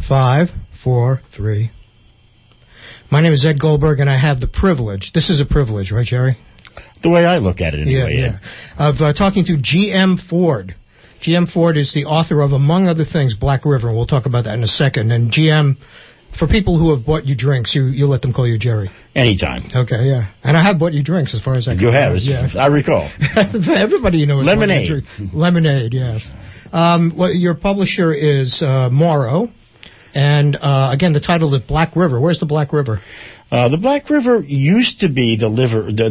543. My name is Ed Goldberg, and I have the privilege. This is a privilege, right, Jerry? The way I look at it, anyway. Yeah. Of talking to G.M. Ford. G.M. Ford is the author of, among other things, Black River. We'll talk about that in a second. And G.M., for people who have bought you drinks, you let them call you Jerry. Anytime. Okay, yeah. And I have bought you drinks as far as I can. You have, yeah. I recall. Everybody knows. Lemonade. Lemonade, yes. Well, your publisher is Morrow. And, again, the title is Black River. Where's the Black River? The Black River used to be the river that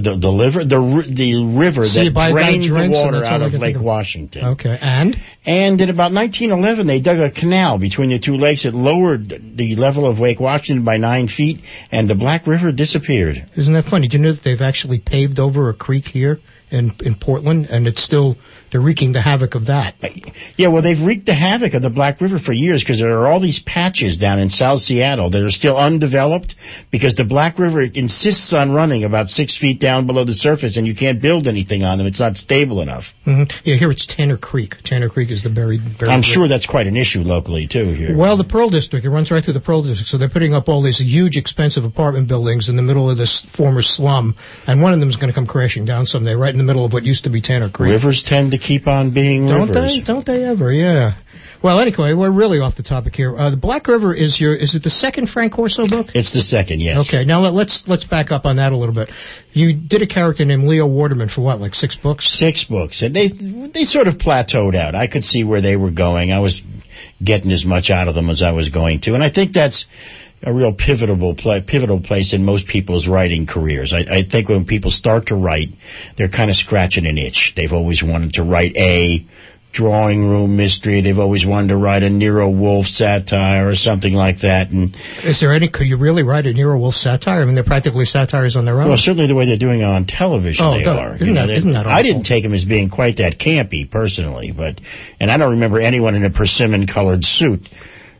drained the water out of Lake Washington. Okay, and in about 1911, they dug a canal between the two lakes. It lowered the level of Lake Washington by 9 feet, and the Black River disappeared. Isn't that funny? Do you know that they've actually paved over a creek here in Portland, and it's still... They're wreaking the havoc of that. Yeah, well, they've wreaked the havoc of the Black River for years because there are all these patches down in South Seattle that are still undeveloped because the Black River insists on running about 6 feet down below the surface, and you can't build anything on them. It's not stable enough. Mm-hmm. Yeah, here it's Tanner Creek. Tanner Creek is the buried I'm sure that's quite an issue locally, too, here. Well, the Pearl District, it runs right through the Pearl District, so they're putting up all these huge, expensive apartment buildings in the middle of this former slum, and one of them is going to come crashing down someday, right in the middle of what used to be Tanner Creek. Rivers tend to keep on being rivers. Don't they ever? Yeah. Well, anyway, we're really off the topic here. The Black River is it the second Frank Corso book? It's the second, yes. Okay, now let's back up on that a little bit. You did a character named Leo Waterman for what, like 6 books? 6 books, and they sort of plateaued out. I could see where they were going. I was getting as much out of them as I was going to, and I think that's a real pivotal place in most people's writing careers. I think when people start to write, they're kind of scratching an itch. They've always wanted to write a drawing room mystery. They've always wanted to write a Nero Wolfe satire or something like that. And could you really write a Nero Wolfe satire? I mean, they're practically satires on their own. Well, certainly the way they're doing it on television, they are. Isn't that awful? I didn't take them as being quite that campy, personally, and I don't remember anyone in a persimmon-colored suit.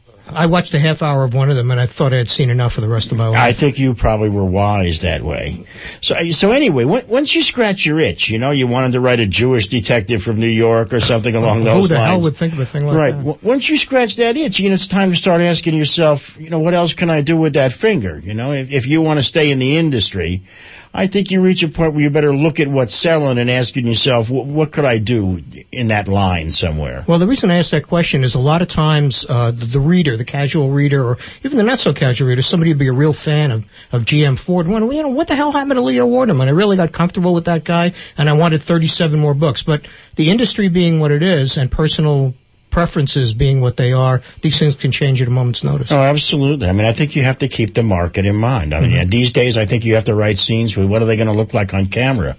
I watched a half hour of one of them, and I thought I had seen enough for the rest of my life. I think you probably were wise that way. So anyway, once you scratch your itch, you wanted to write a Jewish detective from New York or something along those lines. Who the hell would think of a thing like that? Right. Once you scratch that itch, it's time to start asking yourself, what else can I do with that finger? If you want to stay in the industry, I think you reach a point where you better look at what's selling and asking yourself, what could I do in that line somewhere? Well, the reason I ask that question is a lot of times the reader, the casual reader, or even the not-so-casual reader, somebody would be a real fan of G.M. Ford. Wondering, what the hell happened to Leo Waterman? I really got comfortable with that guy, and I wanted 37 more books. But the industry being what it is, and personal preferences being what they are, these things can change at a moment's notice. Oh, absolutely. I mean, I think you have to keep the market in mind. I mean, these days, I think you have to write scenes with what are they going to look like on camera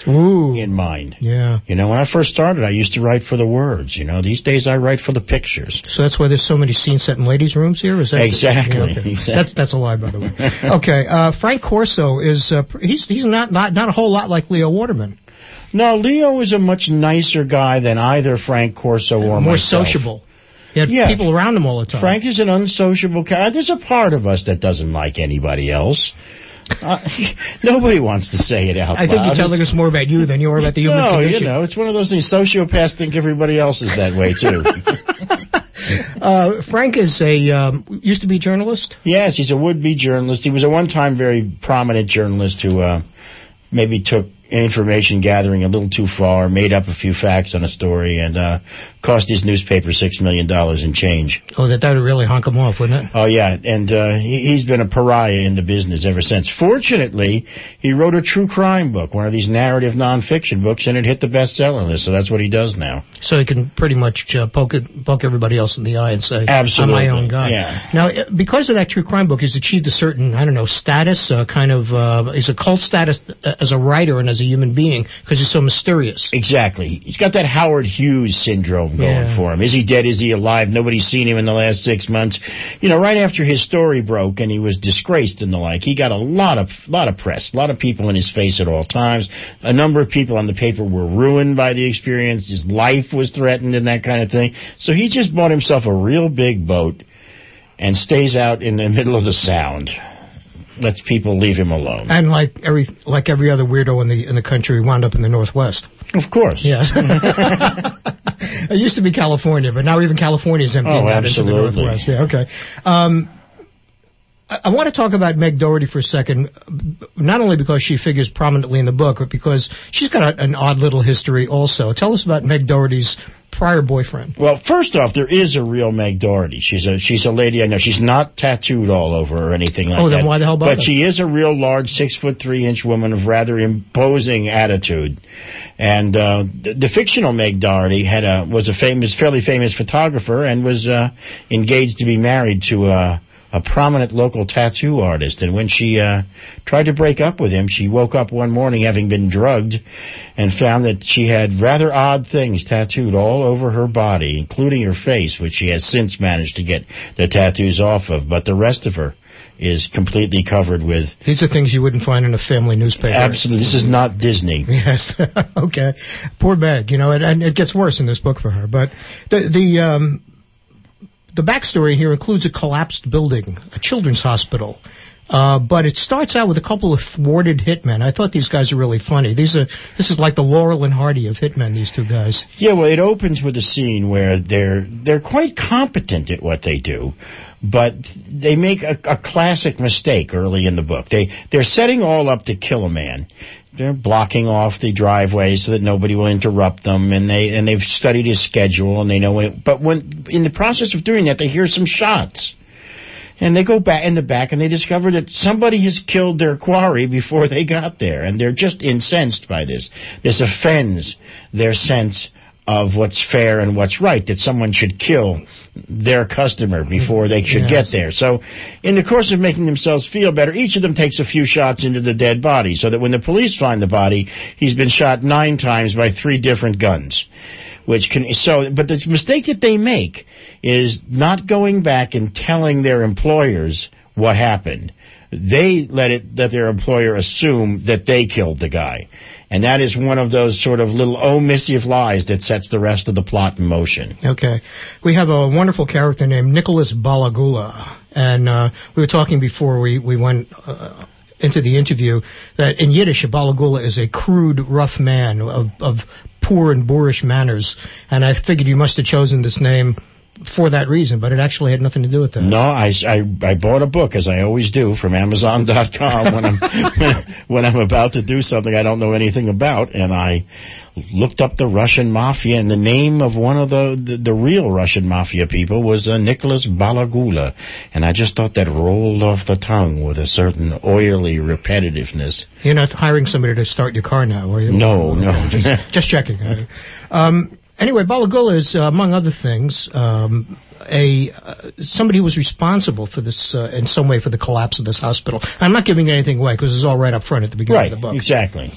in mind. Yeah. When I first started, I used to write for the words. These days I write for the pictures. So that's why there's so many scenes set in ladies' rooms here? Is that exactly. Yeah, okay. Exactly. That's a lie, by the way. Okay. Frank Corso is he's not a whole lot like Leo Waterman. No, Leo is a much nicer guy than either Frank Corso or more myself. Sociable. He had people around him all the time. Frank is an unsociable guy. There's a part of us that doesn't like anybody else. Nobody wants to say it out loud. I think you're telling us more about you than you are about the human condition. No, it's one of those things. Sociopaths think everybody else is that way, too. Frank is used to be a journalist? Yes, he's a would-be journalist. He was a one-time very prominent journalist who maybe took information gathering a little too far, made up a few facts on a story, and cost his newspaper $6 million in change. Oh, that would really honk him off, wouldn't it? Oh, yeah, and he's been a pariah in the business ever since. Fortunately, he wrote a true crime book, one of these narrative nonfiction books, and it hit the bestseller list, so that's what he does now. So he can pretty much poke everybody else in the eye and say, absolutely. I'm my own guy. Yeah. Now, because of that true crime book, he's achieved a certain, status, he's a cult status as a writer and as a human being, because he's so mysterious. Exactly. He's got that Howard Hughes syndrome going for him. Is he dead? Is he alive? Nobody's seen him in the last 6 months. Right after his story broke and he was disgraced and the like, he got a lot of press, a lot of people in his face at all times. A number of people on the paper were ruined by the experience. His life was threatened and that kind of thing. So he just bought himself a real big boat and stays out in the middle of the Sound. lets people leave him alone. And like every other weirdo in the country, wound up in the Northwest. Of course. Yes. It used to be California, but now even California is emptying out into the Northwest. Yeah, okay. I want to talk about Meg Doherty for a second, not only because she figures prominently in the book, but because she's got an odd little history also. Tell us about Meg Doherty's prior boyfriend. Well, first off, there is a real Meg Doherty. She's a lady I know. She's not tattooed all over or anything like that. Oh, then why the hell bother? But she is a real large 6'3" woman of rather imposing attitude. And the fictional Meg Doherty was a fairly famous photographer and was engaged to be married to a prominent local tattoo artist. And when she tried to break up with him, she woke up one morning having been drugged and found that she had rather odd things tattooed all over her body, including her face, which she has since managed to get the tattoos off of. But the rest of her is completely covered with... These are things you wouldn't find in a family newspaper. Absolutely. This is not Disney. Yes. Okay. Poor Meg, and it gets worse in this book for her. But the backstory here includes a collapsed building, a children's hospital. But it starts out with a couple of thwarted hitmen. I thought these guys are really funny. This is like the Laurel and Hardy of hitmen, these two guys. Yeah, well, it opens with a scene where they're quite competent at what they do, but they make a classic mistake early in the book. They're setting all up to kill a man. They're blocking off the driveway so that nobody will interrupt them, and they've studied his schedule, and they know when. But when in the process of doing that, they hear some shots, and they go back in the back, and they discover that somebody has killed their quarry before they got there, and they're just incensed by this. This offends their sense of what's fair and what's right, that someone should kill their customer before they should get there. So in the course of making themselves feel better, each of them takes a few shots into the dead body, so that when the police find the body, he's been shot 9 times by 3 different guns. But the mistake that they make is not going back and telling their employers what happened. They let their employer assume that they killed the guy. And that is one of those sort of little omissive lies that sets the rest of the plot in motion. Okay. We have a wonderful character named Nicholas Balagula. And we were talking before we went into the interview that in Yiddish, a Balagula is a crude, rough man of poor and boorish manners. And I figured you must have chosen this name for that reason, but it actually had nothing to do with that. No, I bought a book, as I always do, from Amazon.com when I'm about to do something I don't know anything about, and I looked up the Russian Mafia, and the name of one of the real Russian Mafia people was Nicholas Balagula, and I just thought that rolled off the tongue with a certain oily repetitiveness. You're not hiring somebody to start your car now, are you? No. Just checking. Anyway, Balagula is, among other things, somebody who was responsible for this, in some way, for the collapse of this hospital. I'm not giving anything away because it's all right up front at the beginning of the book. Right, exactly.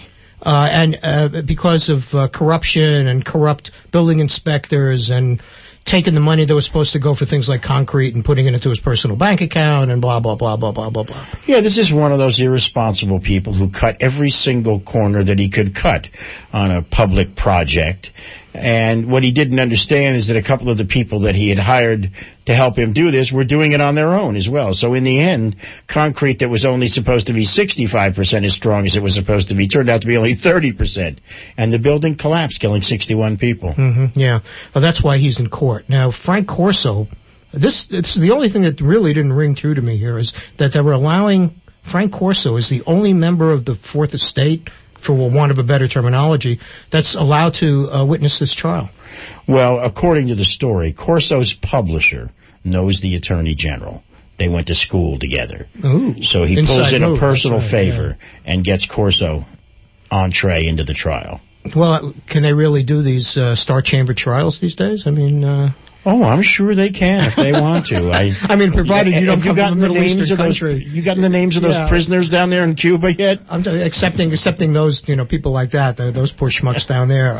And because of corruption and corrupt building inspectors and taking the money that was supposed to go for things like concrete and putting it into his personal bank account and blah, blah, blah, blah, blah, blah, blah. Yeah, this is one of those irresponsible people who cut every single corner that he could cut on a public project. And what he didn't understand is that a couple of the people that he had hired to help him do this were doing it on their own as well. So in the end, concrete that was only supposed to be 65% as strong as it was supposed to be turned out to be only 30%. And the building collapsed, killing 61 people. Mm-hmm, yeah. Well, that's why he's in court. Now, Frank Corso, it's the only thing that really didn't ring true to me here is that they were allowing Frank Corso as the only member of the Fourth Estate, for want of a better terminology, that's allowed to witness this trial. Well, according to the story, Corso's publisher knows the Attorney General. They went to school together. Ooh, so he pulls in a personal favor and gets Corso entree into the trial. Well, can they really do these Star Chamber trials these days? I mean... Oh, I'm sure they can if they want to. I mean, provided you don't come from a Middle Eastern country. You gotten the names of those prisoners down there in Cuba yet? I'm accepting those, people like that, those poor schmucks down there.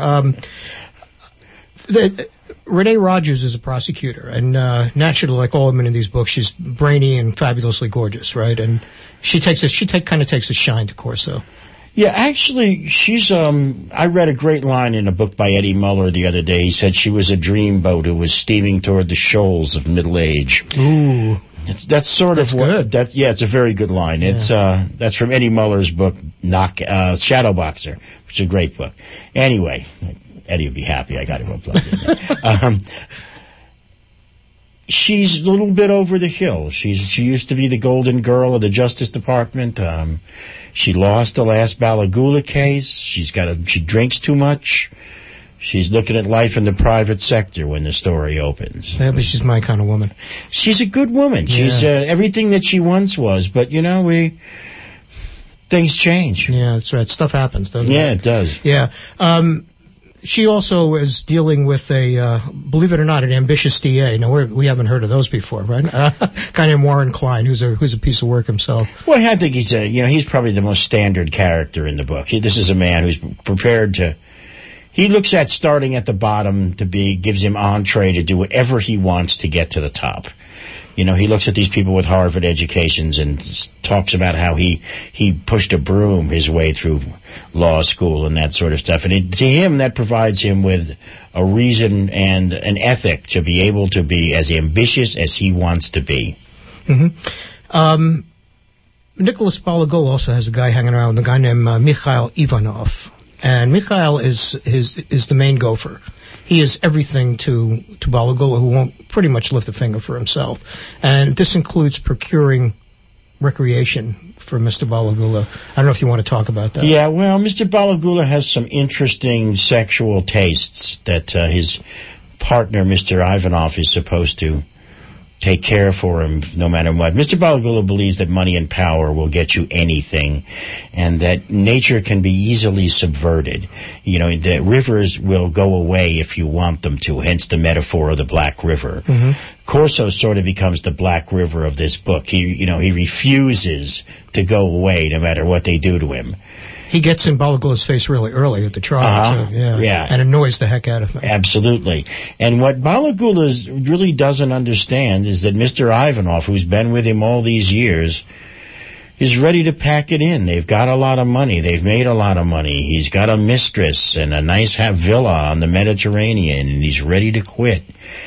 Renee Rogers is a prosecutor, and naturally, like all women in these books, she's brainy and fabulously gorgeous, right? And she kind of takes a shine to Corso. Yeah, actually, she's, I read a great line in a book by Eddie Muller the other day. He said she was a dreamboat who was steaming toward the shoals of middle age. Ooh. That's sort that's of what. Good. It's a very good line. Yeah. That's from Eddie Muller's book, Shadow Boxer, which is a great book. Anyway, Eddie would be happy. I got to go plug in there. She's a little bit over the hill. She used to be the golden girl of the Justice Department. She lost the last Balagula case. She drinks too much. She's looking at life in the private sector when the story opens. Yeah, but she's my kind of woman. She's a good woman. Yeah. She's everything that she once was. But things change. Yeah, that's right. Stuff happens, doesn't it? Yeah, it does. Yeah. She also is dealing with believe it or not, an ambitious DA. Now, we haven't heard of those before, right? A guy named Warren Klein, who's a piece of work himself. Well, I think he's probably the most standard character in the book. This is a man who's prepared to. He looks at starting at the bottom gives him entree to do whatever he wants to get to the top. He looks at these people with Harvard educations and talks about how he pushed a broom his way through law school and that sort of stuff. And to him, that provides him with a reason and an ethic to be able to be as ambitious as he wants to be. Mm-hmm. Nicholas Balagola also has a guy hanging around, a guy named Mikhail Ivanov. And Mikhail is the main gopher. He is everything to Balagola, who won't pretty much lift a finger for himself. And this includes procuring recreation for Mr. Balagola. I don't know if you want to talk about that. Yeah, well, Mr. Balagola has some interesting sexual tastes that his partner, Mr. Ivanov, is supposed to take care for him no matter what. Mr. Balagola believes that money and power will get you anything, and that nature can be easily subverted. The rivers will go away if you want them to, hence the metaphor of the Black River. Mm-hmm. Corso sort of becomes the Black River of this book. He refuses to go away no matter what they do to him. He gets in Balagola's face really early at the trial, and annoys the heck out of him. Absolutely. And what Balagula really doesn't understand is that Mr. Ivanov, who's been with him all these years, is ready to pack it in. They've got a lot of money. They've made a lot of money. He's got a mistress and a nice villa on the Mediterranean, and he's ready to quit.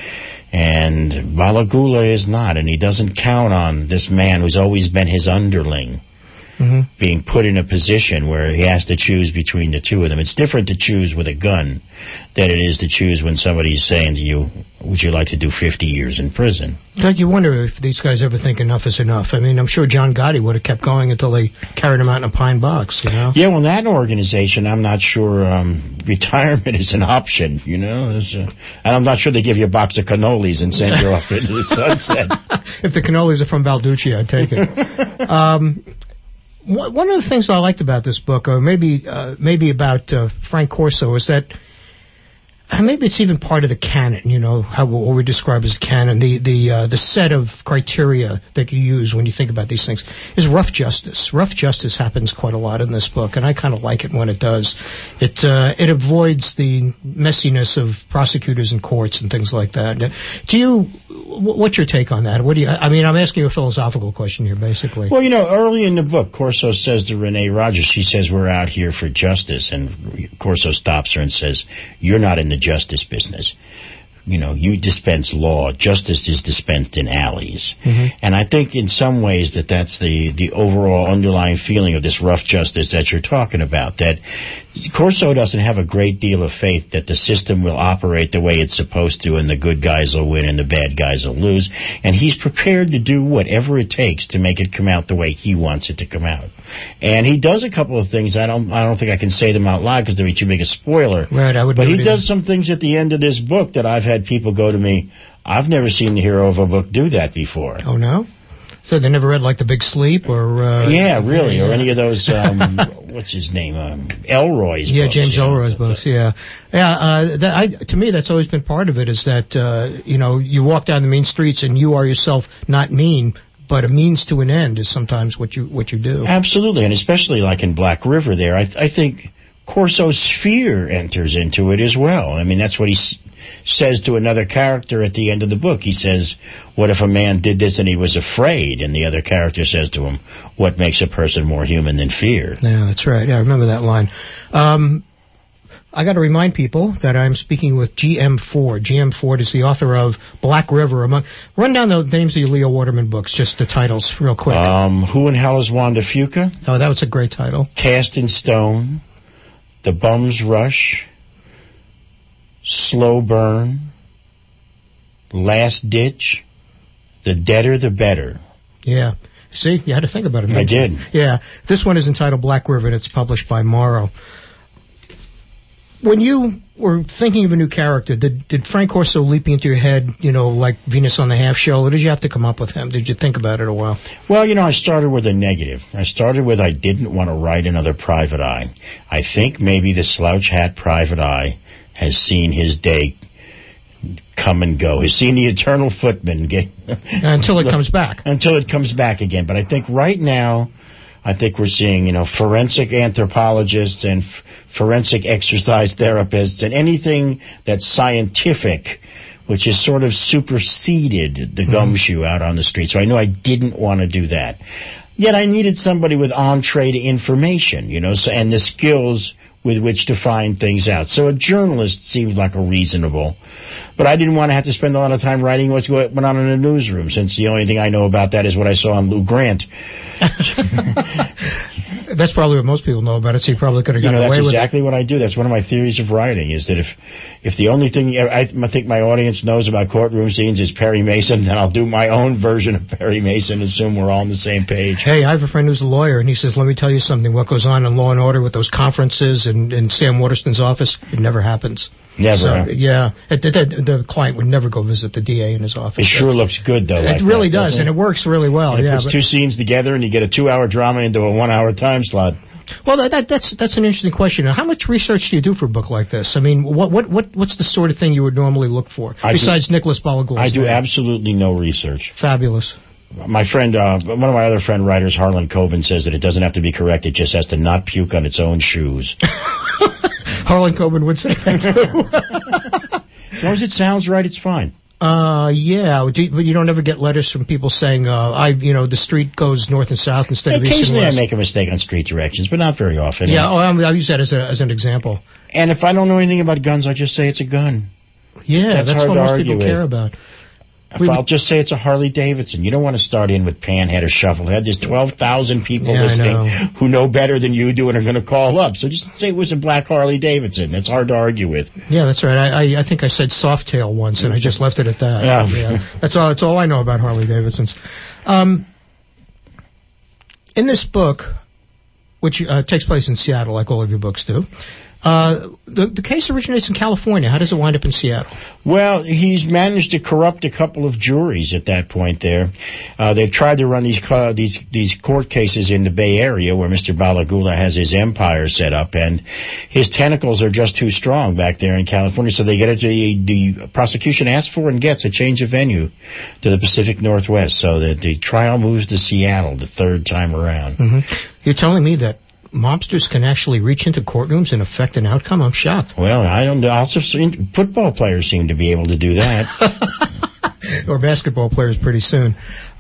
And Balagula is not, and he doesn't count on this man who's always been his underling. Mm-hmm. Being put in a position where he has to choose between the two of them. It's different to choose with a gun than it is to choose when somebody's saying to you, would you like to do 50 years in prison? Don't you wonder if these guys ever think enough is enough? I mean, I'm sure John Gotti would have kept going until they carried him out in a pine box, Yeah, well, that organization, I'm not sure retirement is an option, and I'm not sure they give you a box of cannolis and send you off into the sunset. If the cannolis are from Balducci, I'd take it. One of the things I liked about this book, or maybe about Frank Corso, is that maybe it's even part of the canon. What we describe as canon, the set of criteria that you use when you think about these things is rough justice. Rough justice happens quite a lot in this book, and I kind of like it when it does. It avoids the messiness of prosecutors and courts and things like that. What's your take on that? I'm asking you a philosophical question here, basically. Well, early in the book, Corso says to Renee Rogers, she says, we're out here for justice, and Corso stops her and says, you're not in the justice business. You dispense law. Justice is dispensed in alleys. Mm-hmm. And I think in some ways that's the overall underlying feeling of this rough justice that you're talking about, that Corso doesn't have a great deal of faith that the system will operate the way it's supposed to, and the good guys will win and the bad guys will lose. And he's prepared to do whatever it takes to make it come out the way he wants it to come out. And he does a couple of things. I don't think I can say them out loud because they'd be too big a spoiler. Right, I would. But he does some things at the end of this book that I've had people go to me, I've never seen the hero of a book do that before. Oh, no? So they never read, like, The Big Sleep or... or any of those, what's his name, Elroy's books. Yeah, James Elroy's books, yeah. To me, that's always been part of it, is that, you walk down the mean streets and you are yourself not mean, but a means to an end is sometimes what you do. Absolutely, and especially like in Black River there, I think Corso's fear enters into it as well. I mean, that's what he says to another character at the end of the book. He says, what if a man did this and he was afraid? And the other character says to him, what makes a person more human than fear? Yeah, that's right. Yeah, I remember that line. I got to remind people that I'm speaking with G.M. Ford. G.M. Ford is the author of Black River. Run down the names of your Leo Waterman books, just the titles real quick. Who in Hell is Wanda Fuca? Oh, that was a great title. Cast in Stone, The Bum's Rush, Slow Burn, Last Ditch, The Deader the Better. Yeah. See, you had to think about it. I did. Yeah. This one is entitled Black River, and it's published by Morrow. When you were thinking of a new character, did Frank Corso leap into your head, like Venus on the Half Shell, or did you have to come up with him? Did you think about it a while? Well, I started with a negative. I started with I didn't want to write another Private Eye. I think maybe the slouch hat Private Eye has seen his day come and go. He's seen the eternal footman until it comes back. Until it comes back again. But I think right now, we're seeing, forensic anthropologists and forensic exercise therapists and anything that's scientific, which has sort of superseded the gumshoe out on the street. So I knew I didn't want to do that. Yet I needed somebody with entree to information, and the skills with which to find things out. So a journalist seemed like a reasonable. But I didn't want to have to spend a lot of time writing what's going on in the newsroom, since the only thing I know about that is what I saw on Lou Grant. That's probably what most people know about it, so you probably could have gotten away with it. That's exactly what I do. That's one of my theories of writing, is that if the only thing I think my audience knows about courtroom scenes is Perry Mason, then I'll do my own version of Perry Mason and assume we're all on the same page. Hey, I have a friend who's a lawyer, and he says, let me tell you something. What goes on in Law & Order with those conferences in Sam Waterston's office, it never happens. Never. So, yeah. The client would never go visit the DA in his office. It sure looks good, though. It really does, and it works really well. And it puts two scenes together, and you get a 2-hour drama into a 1-hour time slot. Well, that's an interesting question. How much research do you do for a book like this? I mean, what's the sort of thing you would normally look for, besides Nicholas Balaguer's I do absolutely no research. Fabulous. My friend, one of my other friend writers, Harlan Coben, says that it doesn't have to be correct. It just has to not puke on its own shoes. Harlan Coben would say that, too. As long as it sounds right, it's fine. Yeah, but you don't ever get letters from people saying, the street goes north and south instead of east and west. Occasionally I make a mistake on street directions, but not very often. Yeah, I use that as an example. And if I don't know anything about guns, I just say it's a gun. Yeah, that's what most people care about. I'll just say it's a Harley Davidson. You don't want to start in with Panhead or Shufflehead. There's 12,000 people listening who know better than you do and are going to call up. So just say it was a black Harley Davidson. It's hard to argue with. Yeah, that's right. I think I said Softail once, and I just left it at that. Yeah. That's all I know about Harley Davidsons. In this book, which takes place in Seattle, like all of your books do, the case originates in California. How does it wind up in Seattle? Well, he's managed to corrupt a couple of juries at that point there. They've tried to run these court cases in the Bay Area where Mr. Balagula has his empire set up, and his tentacles are just too strong back there in California, so they get it. The prosecution asks for and gets a change of venue to the Pacific Northwest, so that the trial moves to Seattle the third time around. Mm-hmm. You're telling me that mobsters can actually reach into courtrooms and affect an outcome? I'm shocked. Well, I don't know. Also, football players seem to be able to do that. Or basketball players pretty soon.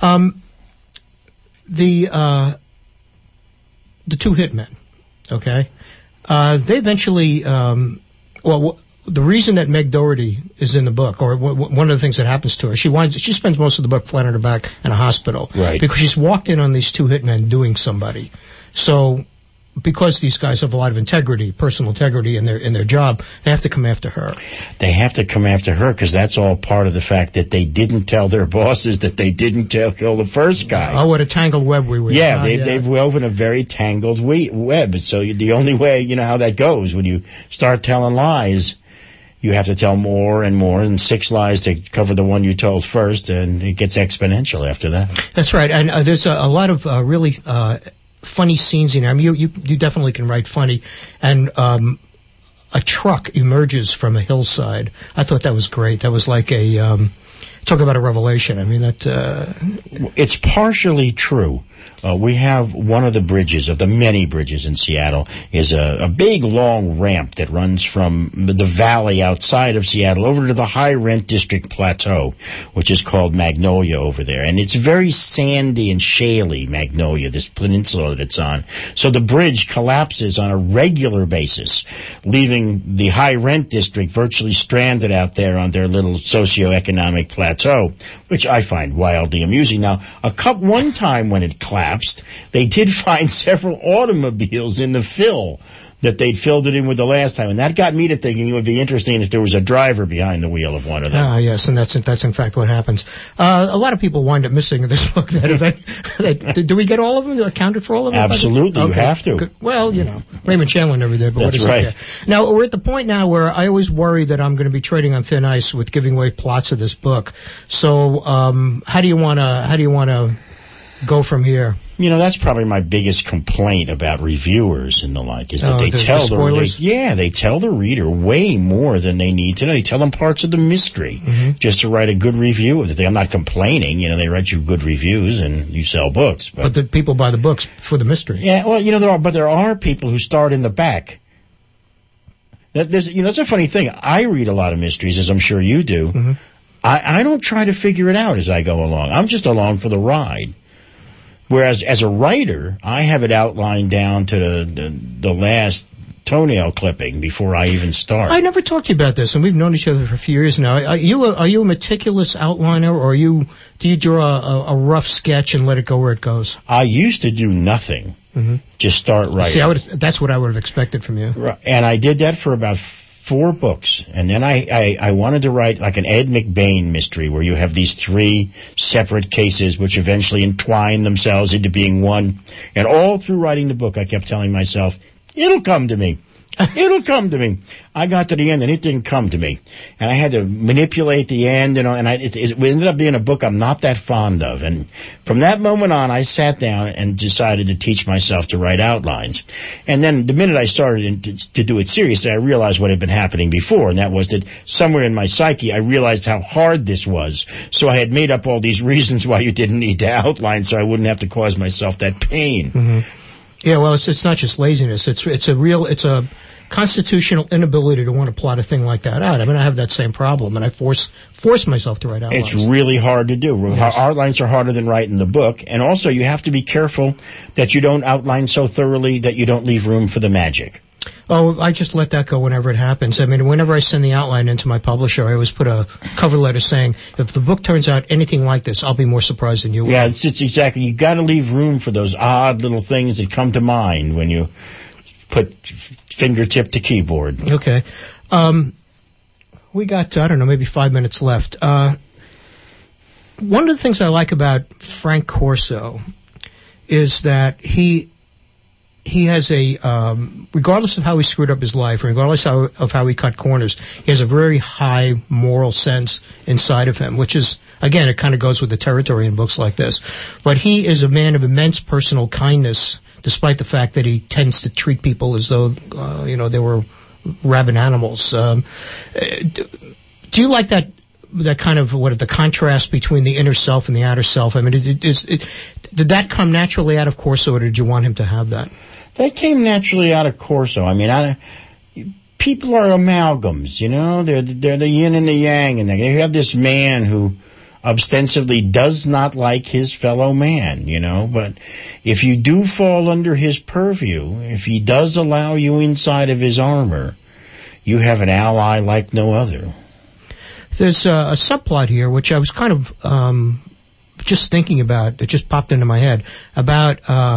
The two hitmen, okay? They eventually, the reason that Meg Doherty is in the book, or one of the things that happens to her, she spends most of the book flat on her back in a hospital. Right. Because she's walked in on these two hitmen doing somebody. So, because these guys have a lot of integrity, personal integrity in their job, they have to come after her. They have to come after her because that's all part of the fact that they didn't tell their bosses that they didn't kill the first guy. Oh, what a tangled web we were. Yeah, they've woven a very tangled web. So the only way, you know how that goes, when you start telling lies, you have to tell more and more, and 6 lies to cover the one you told first, and it gets exponential after that. That's right, and there's a lot of really funny scenes in there. I mean, you definitely can write funny, and a truck emerges from a hillside. I thought that was great. That was like talk about a revelation. I mean, that... It's partially true. we have one of the bridges, of the many bridges in Seattle, is a big, long ramp that runs from the valley outside of Seattle over to the high-rent district plateau, which is called Magnolia over there. And it's very sandy and shaly, Magnolia, this peninsula that it's on. So the bridge collapses on a regular basis, leaving the high-rent district virtually stranded out there on their little socioeconomic plateau, which I find wildly amusing. Now, one time when it collapsed, they did find several automobiles in the fill that they'd filled it in with the last time, and that got me to thinking it would be interesting if there was a driver behind the wheel of one of them. Yes, and that's in fact what happens. A lot of people wind up missing in this book. Do we get all of them? Accounted for all of them? Absolutely, okay. You have to. Good. Well, Raymond Chandler never did, but that's what is right. It? Now, we're at the point now where I always worry that I'm going to be treading on thin ice with giving away plots of this book. So, how do you want to go from here? That's probably my biggest complaint about reviewers and the like, is that they tell they tell the reader way more than they need to know. They tell them parts of the mystery just to write a good review of it. I'm not complaining. They write you good reviews and you sell books. But the people buy the books for the mystery. Yeah, well, there are people who start in the back. That's a funny thing. I read a lot of mysteries, as I'm sure you do. Mm-hmm. I don't try to figure it out as I go along. I'm just along for the ride. Whereas as a writer, I have it outlined down to the last toenail clipping before I even start. I never talked to you about this, and we've known each other for a few years now. Are you a meticulous outliner, or do you draw a rough sketch and let it go where it goes? I used to do nothing. Mm-hmm. Just start writing. See, that's what I would have expected from you. Right. And I did that for about 4 books, and then I wanted to write like an Ed McBain mystery where you have these 3 separate cases which eventually entwine themselves into being one. And all through writing the book, I kept telling myself, it'll come to me. It'll come to me. I got to the end, and it didn't come to me. And I had to manipulate the end, and it ended up being a book I'm not that fond of. And from that moment on, I sat down and decided to teach myself to write outlines. And then the minute I started to do it seriously, I realized what had been happening before, and that was that somewhere in my psyche, I realized how hard this was. So I had made up all these reasons why you didn't need to outline, so I wouldn't have to cause myself that pain. Mm-hmm. Yeah, well, it's not just laziness. It's a constitutional inability to want to plot a thing like that out. I mean, I have that same problem, and I force myself to write outlines. It's really hard to do. Yes. Outlines are harder than writing the book, and also you have to be careful that you don't outline so thoroughly that you don't leave room for the magic. Oh, I just let that go whenever it happens. I mean, whenever I send the outline into my publisher, I always put a cover letter saying, if the book turns out anything like this, I'll be more surprised than you will. Yeah, it's exactly. You got to leave room for those odd little things that come to mind when you put fingertip to keyboard. Okay. We got, I don't know, maybe 5 minutes left. One of the things I like about Frank Corso is that he has regardless of how he screwed up his life, regardless of how he cut corners, he has a very high moral sense inside of him, which is, again, it kind of goes with the territory in books like this. But he is a man of immense personal kindness, despite the fact that he tends to treat people as though, they were rabid animals. Do you like that kind of the contrast between the inner self and the outer self? I mean, did that come naturally out of Corso, or did you want him to have that? That came naturally out of Corso. I mean, people are amalgams, They're the yin and the yang, and you have this man who ostensibly does not like his fellow man, But if you do fall under his purview, if he does allow you inside of his armor, you have an ally like no other. There's a subplot here, which I was kind of just thinking about. It just popped into my head about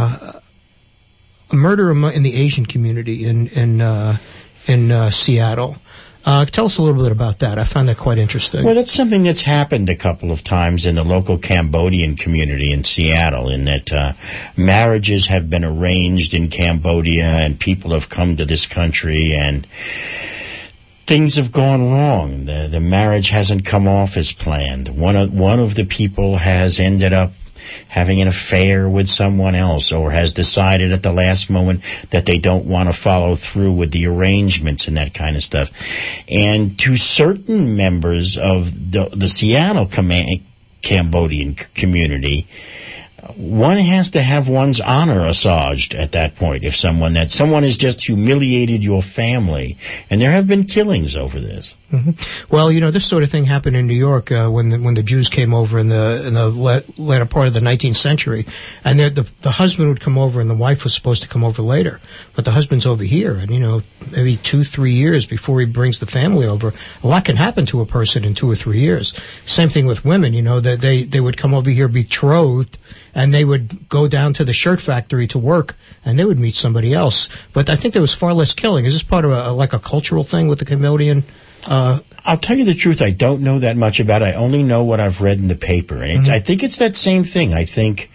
a murder in the Asian community in Seattle. Tell us a little bit about that. I found that quite interesting. Well, that's something that's happened a couple of times in the local Cambodian community in Seattle, in that marriages have been arranged in Cambodia, and people have come to this country, and things have gone wrong. The marriage hasn't come off as planned. One of the people has ended up having an affair with someone else, or has decided at the last moment that they don't want to follow through with the arrangements and that kind of stuff. And to certain members of the Seattle Cambodian community, one has to have one's honor assuaged at that point. If someone has just humiliated your family, and there have been killings over this. Mm-hmm. Well, this sort of thing happened in New York when the Jews came over in the latter part of the 19th century, and the husband would come over and the wife was supposed to come over later, but the husband's over here, and maybe 2-3 years before he brings the family over, a lot can happen to a person in 2 or 3 years. Same thing with women, that they would come over here betrothed, and they would go down to the shirt factory to work, and they would meet somebody else. But I think there was far less killing. Is this part of a cultural thing with the Cambodian? I'll tell you the truth. I don't know that much about it. I only know what I've read in the paper, and I think it's that same thing. I think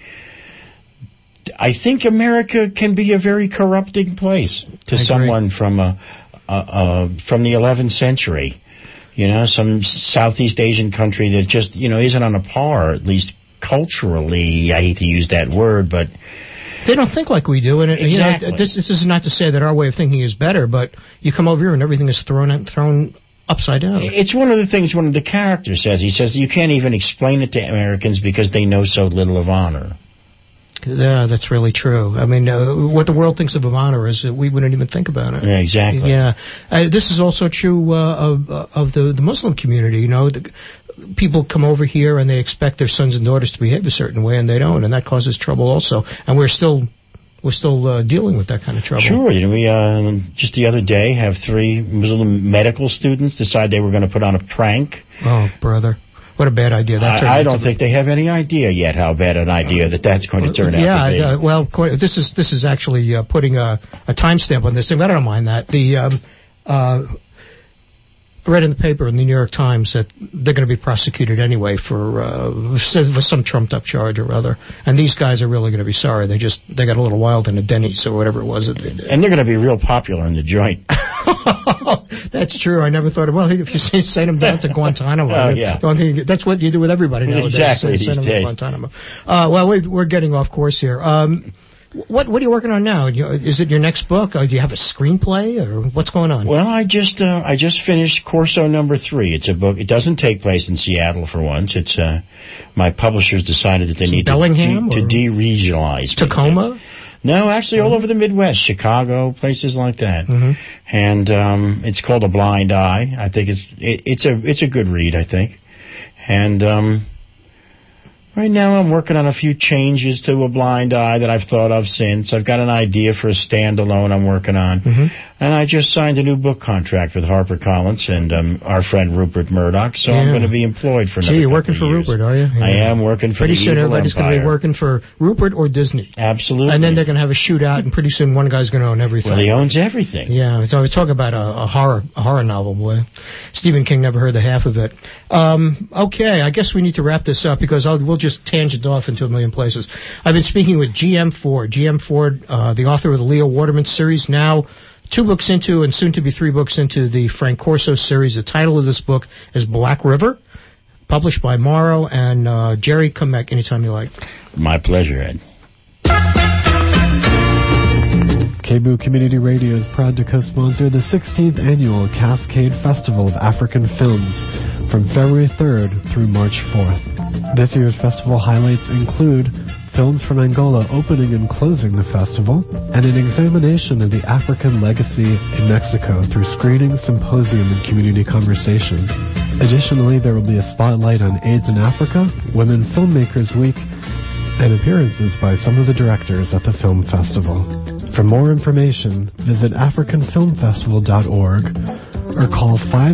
America can be a very corrupting place to someone from the 11th century. Some Southeast Asian country that just isn't on a par, at least culturally. I hate to use that word, but they don't think like we do, and exactly. This is not to say that our way of thinking is better, but you come over here and everything is thrown upside down. It's one of the things one of the characters says. He says you can't even explain it to Americans because they know so little of honor. Yeah, that's really true. I mean, what the world thinks of honor is we wouldn't even think about it. Yeah, exactly. Yeah, this is also true of the Muslim community. People come over here and they expect their sons and daughters to behave a certain way, and they don't, and that causes trouble also. And we're still dealing with that kind of trouble. Sure. We just the other day have 3 Muslim medical students decide they were going to put on a prank. Oh, brother. What a bad idea. I don't think they have any idea yet how bad an idea that's going to turn out to be. Yeah, well, this is actually putting a timestamp on this thing, but I don't mind that. I read in the paper in the New York Times that they're going to be prosecuted anyway for some trumped-up charge or other. And these guys are really going to be sorry. They got a little wild in a Denny's or whatever it was that they did. And they're going to be real popular in the joint. That's true. I never thought of, if you send them down to Guantanamo. Oh, yeah. That's what you do with everybody nowadays. Exactly, send them to Guantanamo. Well, we're getting off course here. What are you working on now? Is it your next book? Or do you have a screenplay, or what's going on? Well, I just finished Corso number 3. It's a book. It doesn't take place in Seattle for once. It's my publishers decided that they need to de-regionalize. Tacoma? No, actually, all over the Midwest, Chicago, places like that. Mm-hmm. And it's called A Blind Eye. I think it's a good read, I think. And right now I'm working on a few changes to A Blind Eye that I've thought of since. I've got an idea for a standalone I'm working on. Mm-hmm. And I just signed a new book contract with HarperCollins and our friend Rupert Murdoch, so I'm going to be employed for another couple of years. You're working for Rupert, are you? Yeah. I am working for the evil empire. Pretty soon everybody's going to be working for Rupert or Disney. Absolutely. And then they're going to have a shootout, and pretty soon one guy's going to own everything. Well, he owns everything. Yeah, so we talk about a horror novel, boy. Stephen King never heard the half of it. Okay, I guess we need to wrap this up because we'll just tangent off into a million places. I've been speaking with G.M. Ford. G.M. Ford, the author of the Leo Waterman series, now 2 books into and soon to be 3 books into the Frank Corso series. The title of this book is Black River, published by Morrow and Jerry Kamek. Anytime you like. My pleasure, Ed. KBOO Community Radio is proud to co-sponsor the 16th Annual Cascade Festival of African Films from February 3rd through March 4th. This year's festival highlights include films from Angola opening and closing the festival, and an examination of the African legacy in Mexico through screening, symposium, and community conversation. Additionally, there will be a spotlight on AIDS in Africa, Women Filmmakers Week, and appearances by some of the directors at the film festival. For more information, visit AfricanFilmFestival.org or call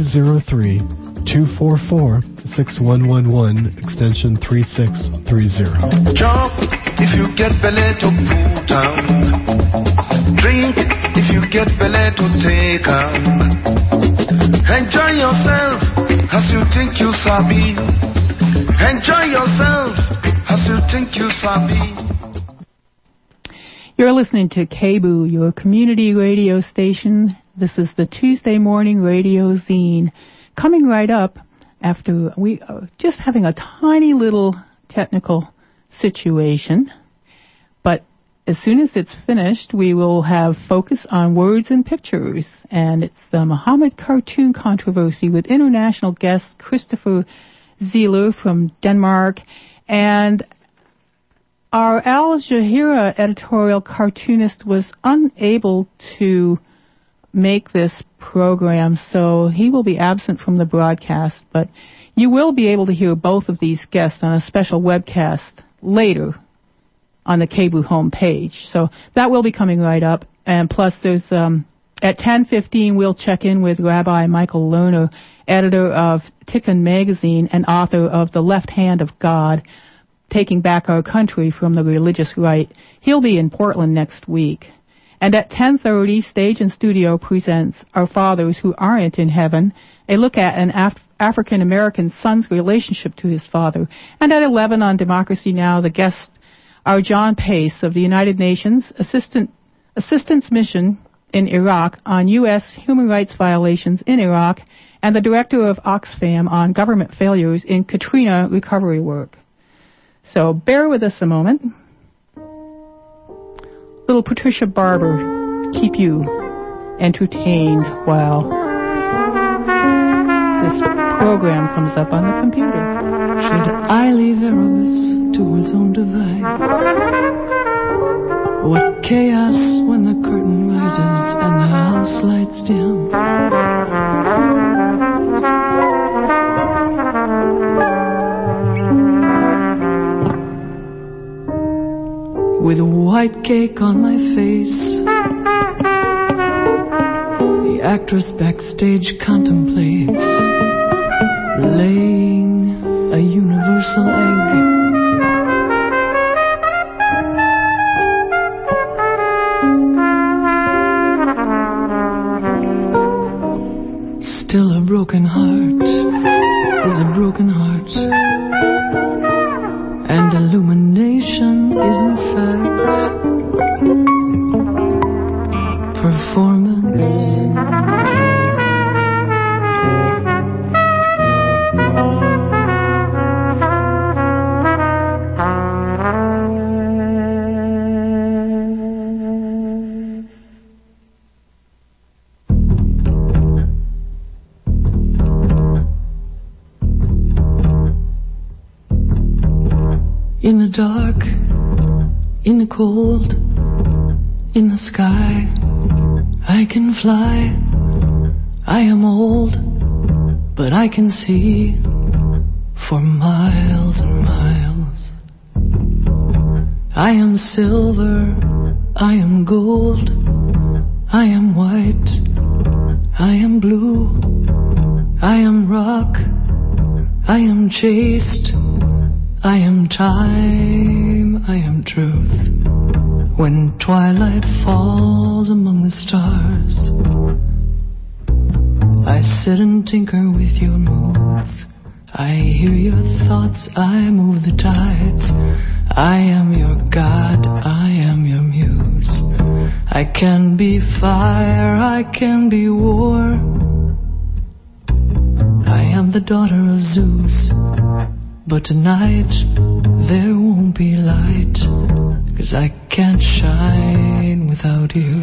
503-244-6111, extension 3630. Jump if you get belly to put down. Drink if you get belly to take on. Enjoy yourself as you think you sabi. Enjoy yourself as you think you sabi. You're listening to KBOO, your community radio station. This is the Tuesday morning radio zine. Coming right up after we are just having a tiny little technical situation. But as soon as it's finished, we will have Focus on Words and Pictures. And it's the Muhammad cartoon controversy with international guest Christopher Zieler from Denmark. And our Al Jazeera editorial cartoonist was unable to make this program, so he will be absent from the broadcast, but you will be able to hear both of these guests on a special webcast later on the KBOO homepage. So that will be coming right up. And plus, there's at 10:15, we'll check in with Rabbi Michael Lerner, editor of Tikkun Magazine and author of The Left Hand of God, Taking Back Our Country from the Religious Right. He'll be in Portland next week. And at 10:30, Stage and Studio presents Our Fathers Who Aren't in Heaven, a look at an African-American son's relationship to his father. And at 11 on Democracy Now!, the guests are John Pace of the United Nations Assistance Mission in Iraq on U.S. human rights violations in Iraq, and the director of Oxfam on government failures in Katrina recovery work. So bear with us a moment. Little Patricia Barber, keep you entertained while this program comes up on the computer. Should I leave Erebus to his own device? What chaos when the curtain rises and the house lights dim. With a white cake on my face, the actress backstage contemplates laying a universal egg. Still a broken heart is a broken heart, and illumination is in fact performance. In the dark, in the cold, in the sky, I can fly. I am old, but I can see for miles and miles. I am silver, I am gold, I am white, I am blue, I am rock, I am chaste, I am time, I am truth. When twilight falls among the stars, I sit and tinker with your moods. I hear your thoughts, I move the tides. I am your God, I am your muse. I can be fire, I can be war. I am the daughter of Zeus. But tonight, there won't be light, 'cause I can't shine without you.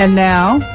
And now,